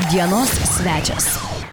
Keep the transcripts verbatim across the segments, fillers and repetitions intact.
Dienos svečias.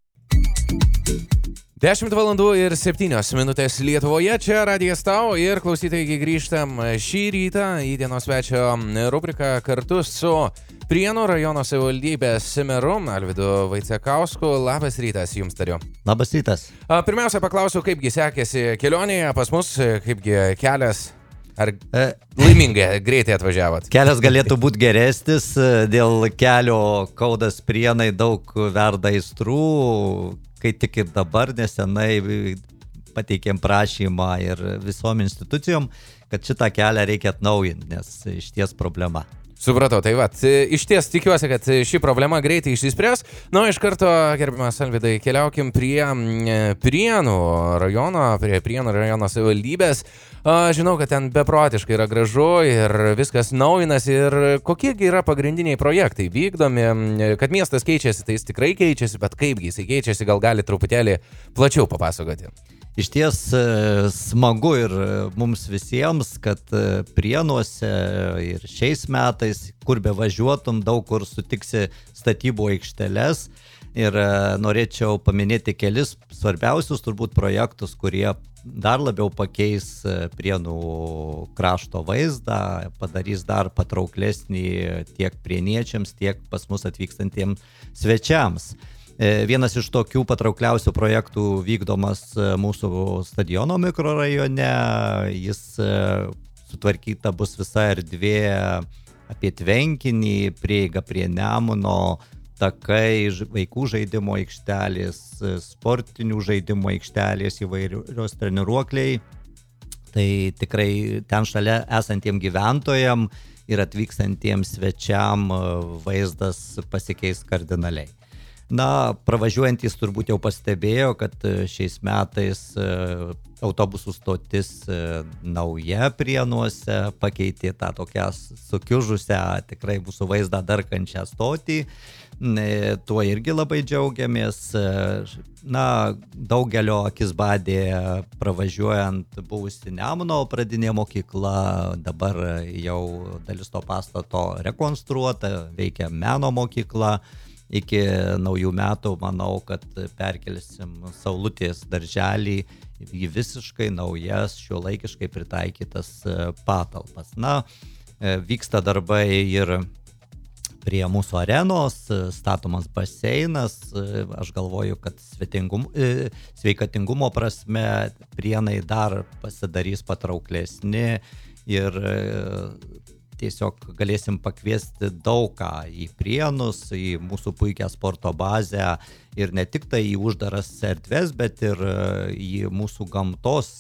dešimt valandų ir septynios minutės Lietuvoje, čia Radijas Tau ir klausytojai grįžtam šį rytą į dienos svečio rubriką kartu su Prienų rajono savivaldybės meru Alvydu Vaicekausku. Labas rytas jums tariu. Labas rytas. Pirmiausia, paklausiu, kaipgi sekėsi kelionėje pas mus, kaipgi kelias, ar laimingai greitai atvažiavot? Kelias galėtų būti geresnis, dėl kelio Kaunas Prienai daug verda aistrų, kai tik ir dabar nesenai pateikėm prašymą ir visom institucijom, kad šitą kelią reikia atnaujinti, nes išties problema. Supratau, tai vat, iš ties tikiuosi, kad ši problema greitai išsispręs. Na, iš karto, gerbiamas Alvydai, keliaukim prie Prienų rajono, prie Prienų rajono savivaldybės. Žinau, kad ten beprotiškai yra gražu ir viskas naujinas. Ir kokiegi yra pagrindiniai projektai vykdomi, kad miestas keičiasi, tai jis tikrai keičiasi, bet kaipgi jis keičiasi, gal gali truputėlį plačiau papasakoti. Iš ties smagu ir mums visiems, kad Prienuose ir šiais metais, kur be važiuotum, daug kur sutiksi statybų aikšteles. Ir norėčiau paminėti kelis svarbiausius turbūt projektus, kurie dar labiau pakeis Prienų krašto vaizdą, padarys dar patrauklesnį tiek prieniečiams, tiek pas mus atvykstantiems svečiams. Vienas iš tokių patraukliausių projektų vykdomas mūsų stadiono mikrorajone. Jis sutvarkyta bus visa erdvė apie tvenkinį, prieiga prie Nemuno, takai, vaikų žaidimo aikštelės, sportinių žaidimo aikštelės, įvairios treniruokliai. Tai tikrai ten šalia esantiem gyventojam ir atvykstantiems svečiam vaizdas pasikeis kardinaliai. Na, pravažiuojantys turbūt jau pastebėjo, kad šiais metais autobusų stotis nauja Prienuose pakeitė tą tokią sukiužusią, tikrai mūsų vaizdą darkančią stotį. Tuo irgi labai džiaugiamės. Na, daugelio akis badė pravažiuojant buvusi Nemuno pradinė mokykla, dabar jau dalis to pastato rekonstruota, veikia meno mokykla. Iki naujų metų manau, kad perkelsim Saulutės darželį į visiškai naujas, šiuolaikiškai pritaikytas patalpas. Na, vyksta darbai ir prie mūsų arenos, statomas baseinas. Aš galvoju, kad sveikatingumo prasme Prienai dar pasidarys patrauklesni ir tiesiog galėsim pakviesti daug ką į Prienus, į mūsų puikią sporto bazę ir ne tik tai į uždaras erdves, bet ir į mūsų gamtos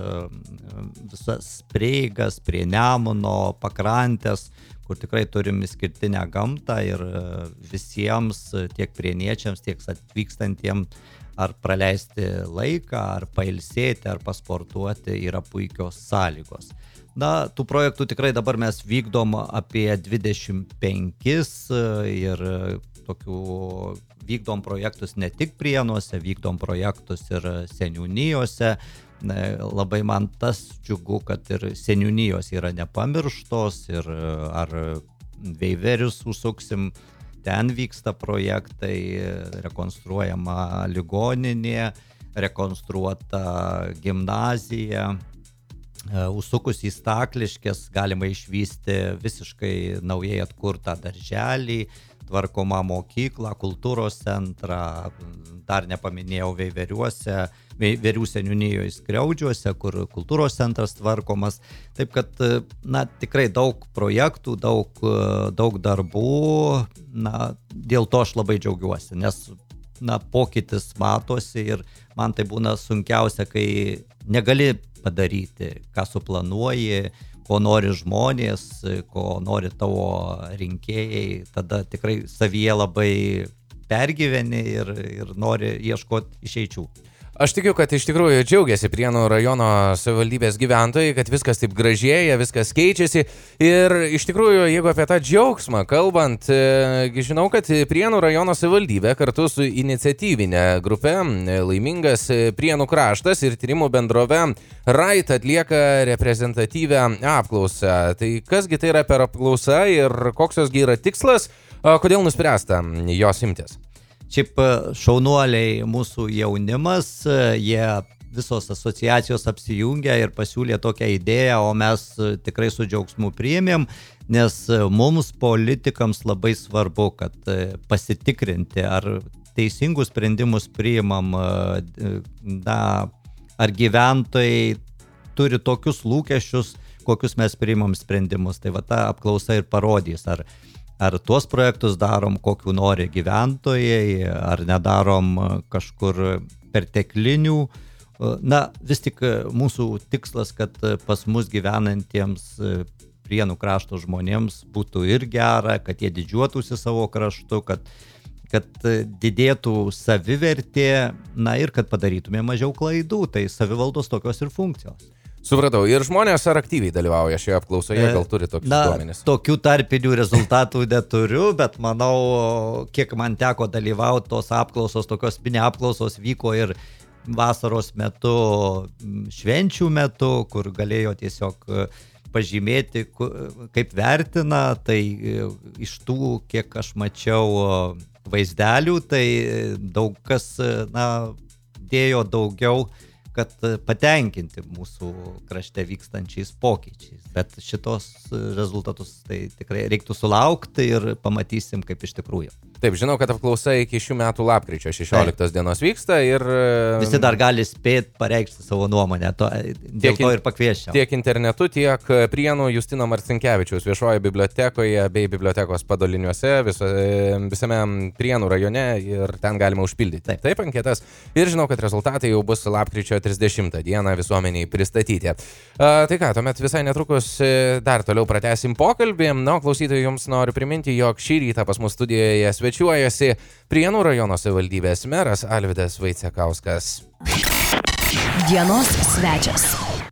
visas prieigas prie Nemuno, pakrantės, kur tikrai turim išskirtinę gamtą ir visiems, tiek prieniečiams, tiek atvykstantiems, ar praleisti laiką, ar pailsėti, ar pasportuoti yra puikios sąlygos. Na, tų projektų tikrai dabar mes vykdom apie dvidešimt penkis ir tokių vykdom projektus ne tik Prienuose, vykdom projektus ir seniūnijose. Labai man tas džiugu, kad ir seniūnijos yra nepamirštos ir ar Veiverius užsuksim, ten vyksta projektai, rekonstruojama ligoninė, rekonstruota gimnazija. Užsukus į Stakliškes galima išvysti visiškai naujai atkurtą darželį, tvarkomą mokyklą, kultūros centrą, dar nepaminėjau Veiveriuose, Veiverių seniūnijoje Skriaudžiuose, kur kultūros centras tvarkomas. Taip kad, na, tikrai daug projektų, daug, daug darbų, na, dėl to aš labai džiaugiuosi, nes, na, pokytis matosi ir man tai būna sunkiausia, kai negali padaryti, ką suplanuoji, ko nori žmonės, ko nori tavo rinkėjai, tada tikrai savyje labai pergyveni ir, ir nori ieškoti išeičių. Aš tikiu, kad iš tikrųjų džiaugiasi Prienų rajono savivaldybės gyventojai, kad viskas taip gražėja, viskas keičiasi. Ir iš tikrųjų, jeigu apie tą džiaugsmą kalbant, žinau, kad Prienų rajono savivaldybė kartu su iniciatyvinė grupe Laimingas Prienų kraštas ir tyrimų bendrove Rait atlieka reprezentatyvę apklausą. Tai kasgi tai yra per apklausa ir koks josgi yra tikslas, kodėl nuspręsta jos imtis? Šiaip šaunuoliai mūsų jaunimas, jie visos asociacijos apsijungia ir pasiūlė tokią idėją, o mes tikrai su džiaugsmu priėmėm, nes mums politikams labai svarbu, kad pasitikrinti, ar teisingus sprendimus priimam, na, ar gyventojai turi tokius lūkesčius, kokius mes priimam sprendimus. Tai va ta apklausa ir parodys, ar, ar tuos projektus darom, kokiu nori gyventojai, ar nedarom kažkur perteklinių. Na, vis tik mūsų tikslas, kad pas mus gyvenantiems Prienų krašto žmonėms būtų ir gera, kad jie didžiuotųsi savo kraštu, kad, kad didėtų savivertė, na ir kad padarytume mažiau klaidų. Tai savivaldos tokios ir funkcijos. Supratau. Ir žmonės ar aktyviai dalyvauja šioje apklausoje, gal turi tokius na, duomenis? Tokių tarpinių rezultatų neturiu, bet manau, kiek man teko dalyvauti, tos apklausos, tokios mini apklausos vyko ir vasaros metu, švenčių metu, kur galėjo tiesiog pažymėti, kaip vertina. Tai iš tų, kiek aš mačiau vaizdelių, tai daug kas, na, dėjo daugiau, kad patenkinti mūsų krašte vykstančiais pokyčiais. Bet šitos rezultatus tai tikrai reiktų sulaukti ir pamatysim, kaip iš tikrųjų. Taip, žinau, kad apklausa iki šių metų lapkričio šešioliktos dienos vyksta ir... Visi dar gali spėti pareikšti savo nuomonę, to, dėl to ir pakvieščiau. Tiek internetu, tiek Prienų Justino Marcinkevičiaus viešoje bibliotekoje bei bibliotekos padaliniuose viso, visame Prienų rajone ir ten galima užpildyti. Taip, Taip anketas. Ir žinau, kad rezultatai jau bus lapkričio trisdešimtą dieną visuomeniai pristatyti. A, tai ką, tuomet visai netrukus dar toliau pratęsim pokalbį. Na, klausytojai, jums noriu priminti, jog šį rytą pas mus studijoje svečiuojasi Prienų rajono savivaldybės meras Alvydas Vaicekauskas. Dienos svečias.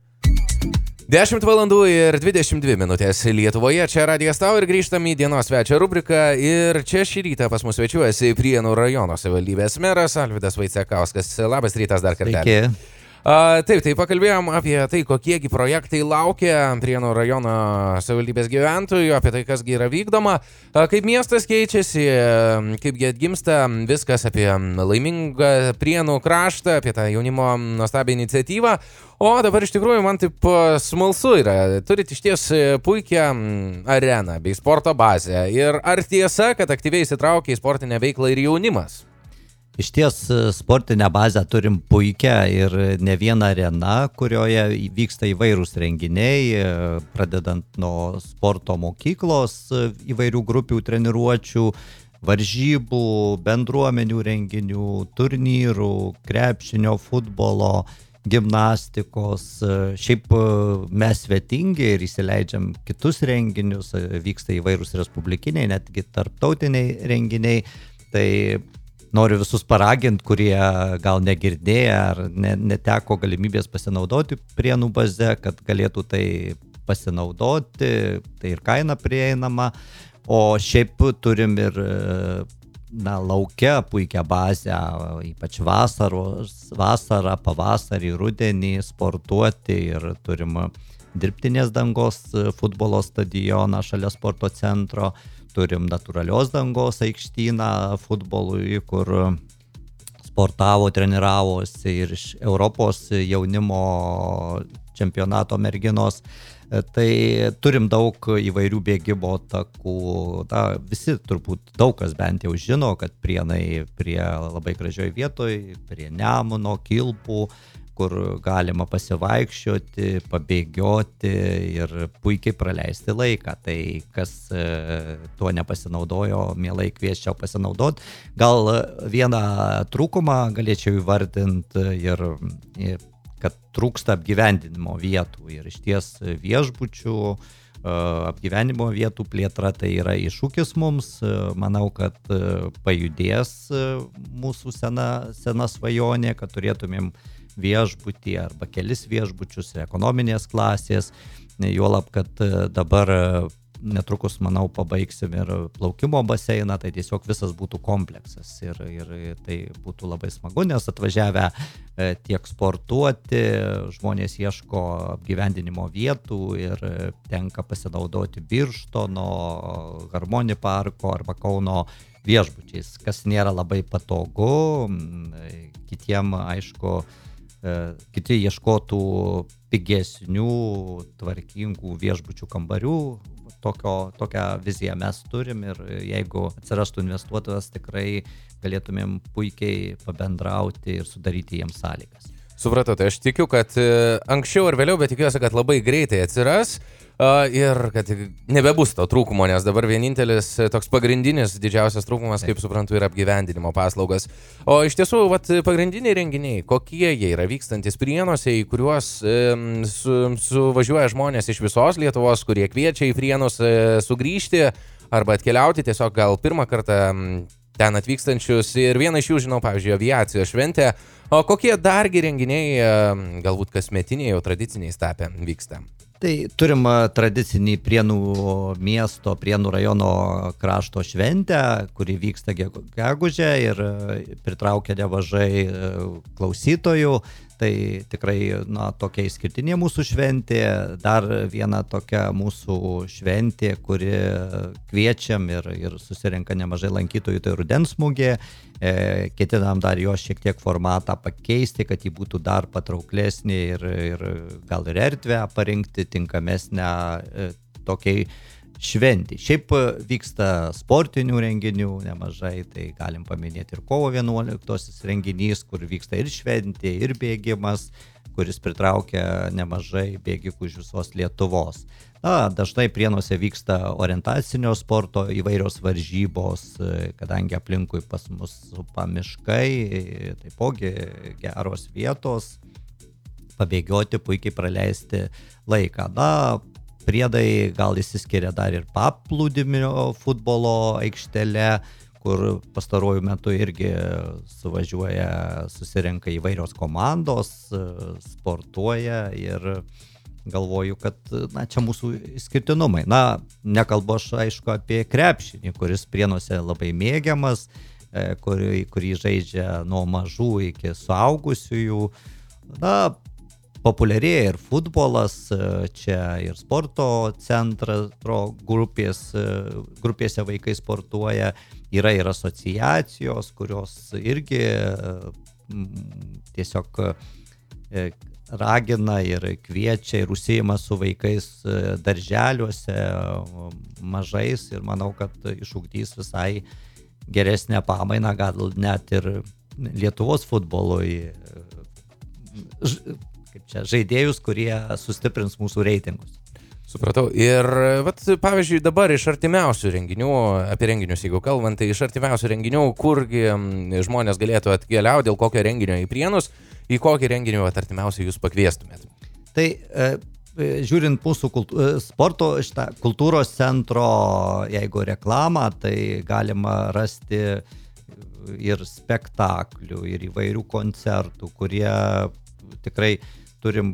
dešimt valandų ir dvidešimt dvi minutės Lietuvoje. Čia Radijas Tau ir grįžtam į dienos svečio rubriką. Ir čia šį rytą pas mus svečiuojasi Prienų rajono savivaldybės meras Alvydas Vaicekauskas. Labas rytas dar kartelį. Sveiki. A, taip, tai pakalbėjom apie tai, kokiegi projektai laukia Prienų rajono savivaldybės gyventojų, apie tai, kasgi yra vykdoma, a, kaip miestas keičiasi, kaipgi atgimsta viskas apie laimingą Prienų kraštą, apie tą jaunimo nuostabią iniciatyvą. O dabar iš tikrųjų man taip smalsu yra, turit iš ties puikią areną bei sporto bazę. Ir ar tiesa, kad aktyviai įsitraukia į sportinę veiklą ir jaunimas? Iš ties sportinę bazę turim puikią ir ne vieną areną, kurioje vyksta įvairūs renginiai, pradedant nuo sporto mokyklos, įvairių grupių treniruočių, varžybų, bendruomenių renginių, turnyrų, krepšinio, futbolo, gimnastikos. Šiaip mes svetingi ir įsileidžiam kitus renginius, vyksta įvairūs respublikiniai, netgi tarptautiniai renginiai. Tai noriu visus paraginti, kurie gal negirdėję ar ne, neteko galimybės pasinaudoti Prienų baze, kad galėtų tai pasinaudoti, tai ir kaina prieinama. O šiaip turim ir, na, lauke puikią bazę, ypač vasaros, vasarą, pavasarį, rudenį sportuoti, ir turim dirbtinės dangos futbolo stadioną šalia sporto centro. Turim natūralios dangos aikštyną futbolui, kur sportavo, treniravosi ir iš Europos jaunimo čempionato merginos. Tai turim daug įvairių bėgimo takų. Na, visi turbūt daug kas bent jau žino, kad Prienai prie labai gražioj vietoj, prie Nemuno, Kilpų, kur galima pasivaikščioti, pabėgioti ir puikiai praleisti laiką. Tai kas tuo nepasinaudojo, mielai kviesčiau pasinaudoti. Gal vieną trūkumą galėčiau įvardinti, ir, ir kad trūksta apgyvendinimo vietų. Ir iš ties viešbučių apgyvenimo vietų plėtra tai yra iššūkis mums. Manau, kad pajudės mūsų sena, sena svajonė, kad turėtumėm viešbutį arba kelis viešbučius ekonominės klasės, juolab, kad dabar netrukus, manau, pabaigsim ir plaukimo baseiną, tai tiesiog visas būtų kompleksas ir, ir tai būtų labai smagu, nes atvažiavę tiek sportuoti, žmonės ieško apgyvendinimo vietų ir tenka pasinaudoti Birštono, Harmoni parko arba Kauno viešbučiais, kas nėra labai patogu. Kitiem, aišku, kiti ieškotų pigesnių, tvarkingų viešbučių kambarių. Tokio, tokią viziją mes turim ir jeigu atsirastų investuotojas, tikrai galėtumėm puikiai pabendrauti ir sudaryti jiems sąlygas. Supratau, tai aš tikiu, kad anksčiau ar vėliau, bet tikiuosi, kad labai greitai atsiras uh, ir kad nebebus to trūkumo, nes dabar vienintelis toks pagrindinis didžiausias trūkumas, kaip suprantu, yra apgyvendinimo paslaugas. O iš tiesų, vat, pagrindiniai renginiai, kokie jie yra vykstantis Prienuose, į kuriuos um, su, suvažiuoja žmonės iš visos Lietuvos, kurie kviečia į Prienus uh, sugrįžti arba atkeliauti tiesiog gal pirmą kartą um, ten atvykstančius ir vieną iš jų žinau, pavyzdžiui, aviacijos šventė. O kokie dargi renginiai, galbūt kasmetiniai, jau tradiciniai tapę vyksta? Tai turim tradicinį Prienų miesto, Prienų rajono krašto šventę, kuri vyksta gegužę ir pritraukia nemažai klausytojų. Tai tikrai, na, tokia išskirtinė mūsų šventė. Dar viena tokia mūsų šventė, kuri kviečiam ir, ir susirenka nemažai lankytojų, tai rudens mugė. E, ketinam dar jo šiek tiek formatą pakeisti, kad jį būtų dar patrauklesnė ir, ir gal ir erdvę parinkti tinkamesnę e, tokiai šventį. Šiaip vyksta sportinių renginių nemažai, tai galim paminėti ir kovo vienuoliktosios renginys, kur vyksta ir šventė, ir bėgimas, kuris pritraukia nemažai bėgikų iš visos Lietuvos. Na, dažnai Prienuose vyksta orientacinio sporto įvairios varžybos, kadangi aplinkui pas mus supa miškai, taipogi geros vietos pabėgioti, puikiai praleisti laiką. Na, Priedai gal įsiskiria dar ir paplūdimio futbolo aikštele, kur pastaruoju metu irgi suvažiuoja, susirenka įvairios komandos, sportuoja ir galvoju, kad na, čia mūsų išskirtinumai. Na, nekalbu aš aišku apie krepšinį, kuris Prienuose labai mėgiamas, kurį, kurį žaidžia nuo mažų iki suaugusiųjų. Na, populiarėja ir futbolas, čia ir sporto centro grupės, grupėse vaikai sportuoja, yra ir asociacijos, kurios irgi tiesiog ragina ir kviečia ir užsiima su vaikais darželiuose mažais ir manau, kad išugdys visai geresnę pamainą, gal net ir Lietuvos futbolui kaip čia, žaidėjus, kurie sustiprins mūsų reitingus. Supratau. Ir, vat, pavyzdžiui, dabar iš artimiausių renginių, apie renginius, jeigu kalbant, tai iš artimiausių renginių, kurgi žmonės galėtų atkeliauti, dėl kokio renginio į Prienus, į kokį renginį artimiausiai jūs pakviestumėt? Tai e, žiūrint mūsų kultu, sporto šitą kultūros centro, jeigu reklamą, tai galima rasti ir spektaklių, ir įvairių koncertų, kurie tikrai turim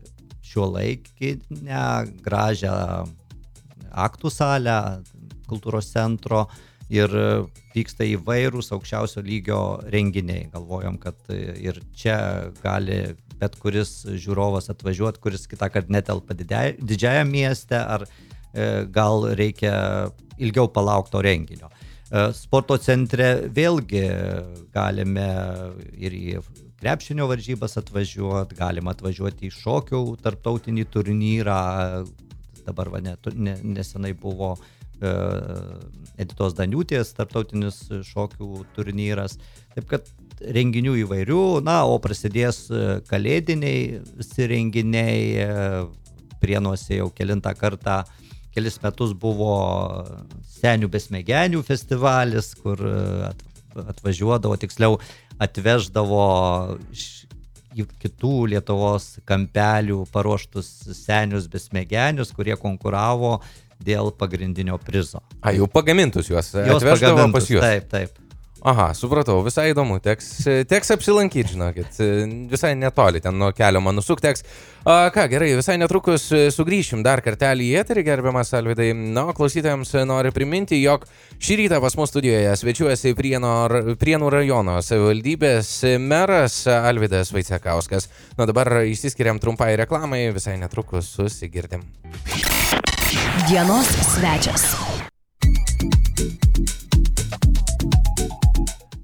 šiuolaikinę, gražią aktų salę kultūros centro ir vyksta įvairūs aukščiausio lygio renginiai. Galvojom, kad ir čia gali bet kuris žiūrovas atvažiuoti, kuris kitą kartą netelpa didžiajam mieste, ar e, gal reikia ilgiau palaukto renginio. E, sporto centre vėlgi galime ir į krepšinio varžybas atvažiuoti, galima atvažiuoti į šokių tarptautinį turnyrą, dabar va, ne, ne, nesenai buvo e, Editos Daniūtės tarptautinis šokių turnyras, taip kad renginių įvairių, na, o prasidės kalėdiniai visi renginiai, Prienuose jau kelintą kartą, kelis metus buvo Senių besmegenių festivalis, kur atvažiuodavo, tiksliau atveždavo iš kitų Lietuvos kampelių paruoštus senius besmegenius, kurie konkuravo dėl pagrindinio prizo. A, jau pagamintus juos, juos atveždavo pas juos? Taip, taip. Aha, supratau, visai įdomu, teks, teks apsilankyti, žinokit, visai netoli ten nuo kelio man nusuk teks. A, ką, gerai, visai netrukus sugrįšim dar kartelį į eterį, gerbiamas Alvydai. Na, klausytojams noriu priminti, jog šį rytą pas mus studijoje svečiuojasi Prieno, Prienų rajono savivaldybės meras Alvydas Vaicekauskas. Na, dabar išsiskiriam trumpai reklamai, visai netrukus susigirdim. Dienos svečias.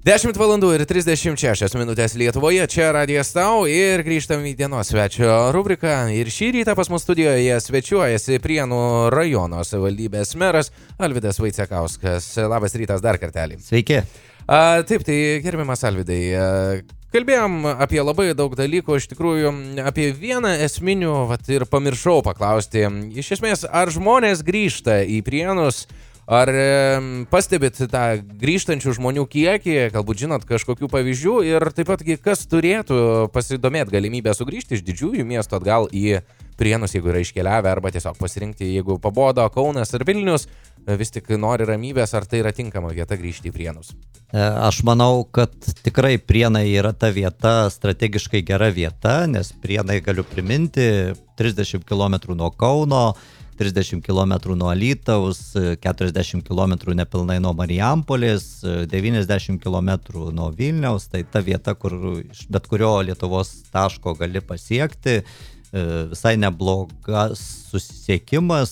dešimt valandų ir trisdešimt šešios minutės Lietuvoje, čia Radijas Tau ir grįžtam į dienos svečio rubriką. Ir šį rytą pas mus studijoje svečiuojasi Prienų rajono savivaldybės meras Alvydas Vaicekauskas. Labas rytas dar kartelį. Sveiki. A, taip, tai gerbiamas Alvydai, a, kalbėjom apie labai daug dalykų, iš tikrųjų apie vieną esminių, vat, ir pamiršau paklausti. Iš esmės, ar žmonės grįžta į Prienus? Ar e, pastebit tą grįžtančių žmonių kiekį, galbūt žinot kažkokių pavyzdžių ir taip pat, kas turėtų pasidomėti galimybę sugrįžti iš didžiųjų miestų atgal į Prienus, jeigu yra iškeliavę, arba tiesiog pasirinkti, jeigu pabodo Kaunas ar Vilnius, vis tik nori ramybės, ar tai yra tinkama vieta grįžti į Prienus? Aš manau, kad tikrai Prienai yra ta vieta, strategiškai gera vieta, nes Prienai, galiu priminti, trisdešimt kilometrų nuo Kauno, trisdešimt kilometrų nuo Alytaus, keturiasdešimt kilometrų nepilnai nuo Marijampolės, devyniasdešimt kilometrų nuo Vilniaus, tai ta vieta, kur iš bet kurio Lietuvos taško gali pasiekti, visai neblogas susisiekimas,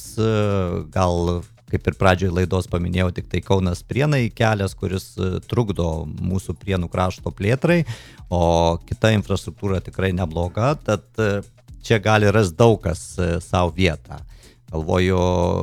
gal kaip ir pradžioje laidos paminėjau, tik tai Kaunas Prienai kelias, kuris trukdo mūsų Prienų krašto plėtrai, o kita infrastruktūra tikrai nebloga, tad čia gali rasti daug kas savo vietą. Galvoju,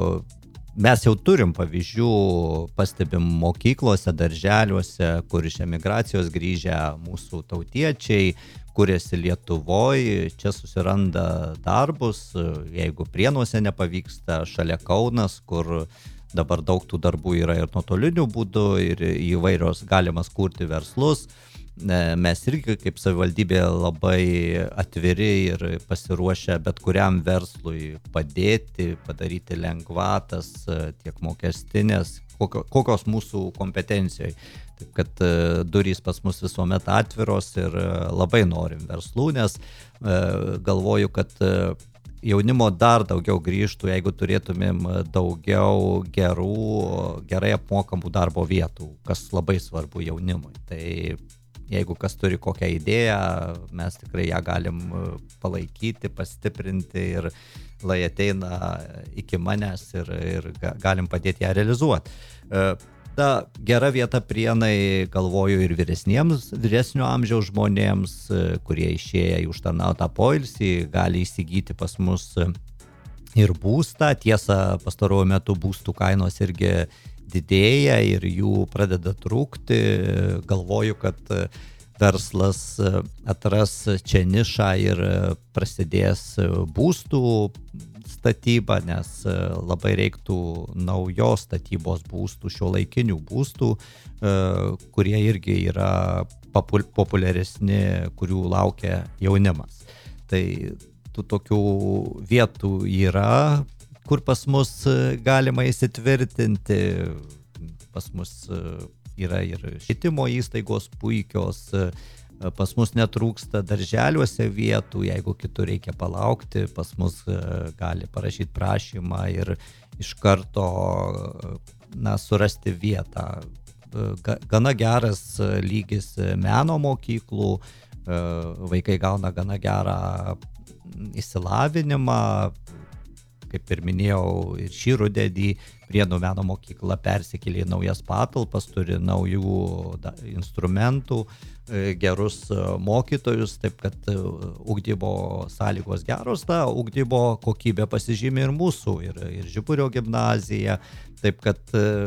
mes jau turim pavyzdžių, pastebim mokyklose, darželiuose, kur iš emigracijos grįžę mūsų tautiečiai, kuriasi Lietuvoje, čia susiranda darbus, jeigu Prienuose nepavyksta, šalia Kaunas, kur dabar daug tų darbų yra ir nuotoliniu būdu, ir įvairios galimas kurti verslus. Mes irgi kaip savivaldybė labai atviri ir pasiruošę bet kuriam verslui padėti, padaryti lengvatas, tiek mokestinės, kokio, kokios mūsų kompetencijoje. Taip kad durys pas mus visuomet atviros ir labai norim verslų, nes galvoju, kad jaunimo dar daugiau grįžtų, jeigu turėtumėm daugiau gerų, gerai apmokamų darbo vietų, kas labai svarbu jaunimui. Tai jeigu kas turi kokią idėją, mes tikrai ją galim palaikyti, pastiprinti ir lai ateina iki manęs ir, ir galim padėti ją realizuoti. Ta gera vieta Prienai, galvoju, ir vyresniems, vyresnio amžiaus žmonėms, kurie išėję į užtarnautą poilsį, gali įsigyti pas mus ir būstą. Tiesa, pastaruoju metu būstų kainos irgi didėja ir jų pradeda trūkti. Galvoju, kad verslas atras čia nišą ir prasidės būstų statyba, nes labai reiktų naujos statybos būstų, šiuolaikinių būstų, kurie irgi yra populiaresni, kurių laukia jaunimas. Tai tų tokių vietų yra, kur pas mus galima įsitvirtinti, pas mus yra ir švietimo įstaigos puikios, pas mus netrūksta darželiuose vietų, jeigu kitur reikia palaukti, pas mus gali parašyti prašymą ir iš karto na, surasti vietą. Gana geras lygis meno mokyklų, vaikai gauna gana gerą išsilavinimą. Kaip ir minėjau, ir šį rudenį Prienų meno mokykla persikėlė į naujas patalpas, turi naujų da, instrumentų, gerus mokytojus, taip kad ugdymo sąlygos geros, ta ugdymo kokybė pasižymė ir mūsų, ir, ir Žiburio gimnazija, taip kad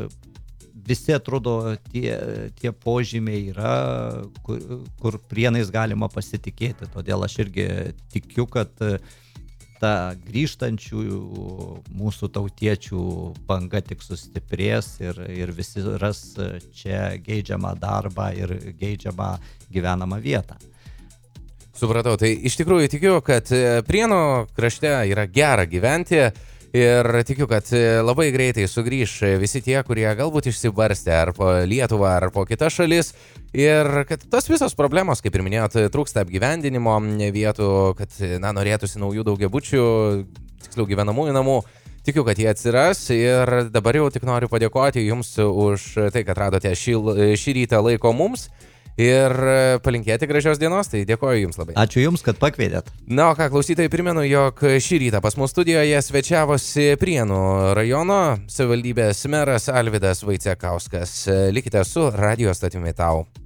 visi atrodo tie, tie požymiai yra, kur, kur Prienais galima pasitikėti, todėl aš irgi tikiu, kad ta grįžtančių mūsų tautiečių banga tik sustiprės ir, ir visi ras čia geidžiamą darbą ir geidžiamą gyvenamą vietą. Supratau, tai iš tikrųjų tikiu, kad Prienų krašte yra gera gyventi ir tikiu, kad labai greitai sugrįš visi tie, kurie galbūt išsibarstė ar po Lietuvą, ar po kitas šalis ir kad tos visos problemos, kaip ir minėjot, trūksta apgyvendinimo vietų, kad na, norėtųsi naujų daugiabučių, tiksliau gyvenamųjų namų. Tikiu, kad jie atsiras ir dabar jau tik noriu padėkoti Jums už tai, kad radote šį, šį rytą laiko mums ir palinkėti gražios dienos, tai dėkoju Jums labai. Ačiū Jums, kad pakvietėt. Na, o ką, klausytojai, primenu, jog šį rytą pas mus studijoje svečiavosi Prienų rajono savivaldybės meras Alvydas Vaicekauskas. Likite su radijo stotimi Tau.